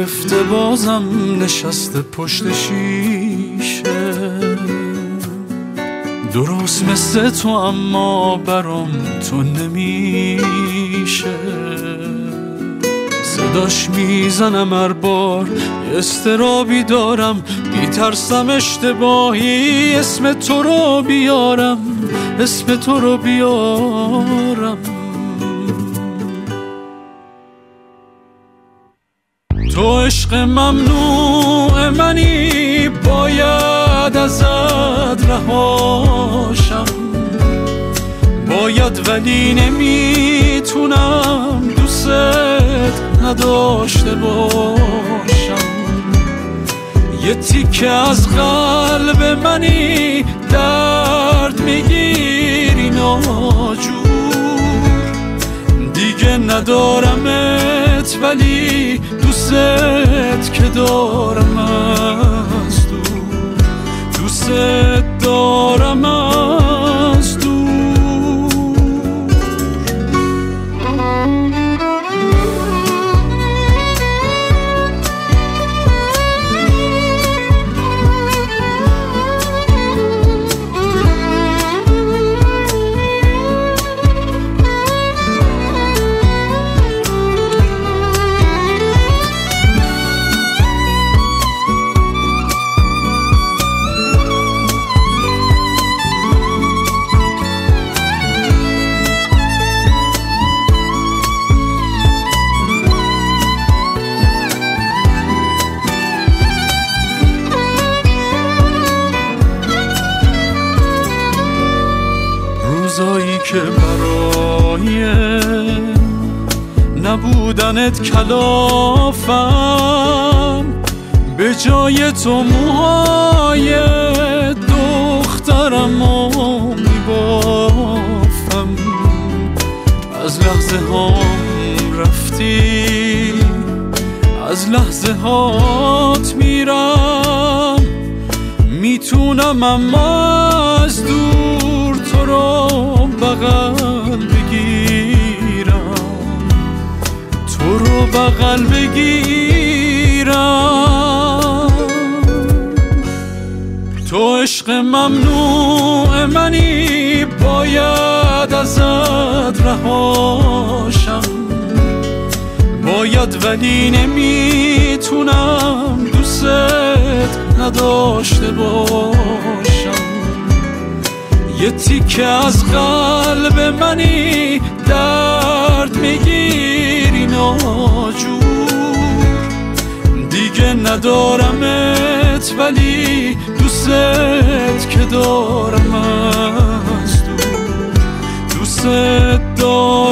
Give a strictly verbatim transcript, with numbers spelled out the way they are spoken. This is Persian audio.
گرفته بازم نشسته پشت شیشه، درست مثل تو اما برام تو نمیشه. صداش میزنم هر بار استرابی دارم، میترسم اشتباهی اسم تو رو بیارم، اسم تو رو بیارم. تو عشق ممنوع منی، باید ازت رهاشم، باید ولی نمیتونم دوست نداشته باشم. یه تیکه از قلب منی درد میگیری ناجور، دیگه ندارمت ولی دوست که دارم از دور، دوست دارم از دور. روزایی که برای نبودنت کلافم، به جای تو موهای دخترمو میبافم. از لحظه هام رفتی، از لحظه هات میرم، میتونم اما از دور تو رو بغل بگیرم، تو رو بغل بگیرم. تو عشق ممنوع منی، باید ازت رهاشم، باید ولی نمیتونم دوست نداشته باشم. یه تیکه از قلب منی درد میگیری ناجور، دیگه ندارمت ولی دوست که دارم از دور، دوست دارم.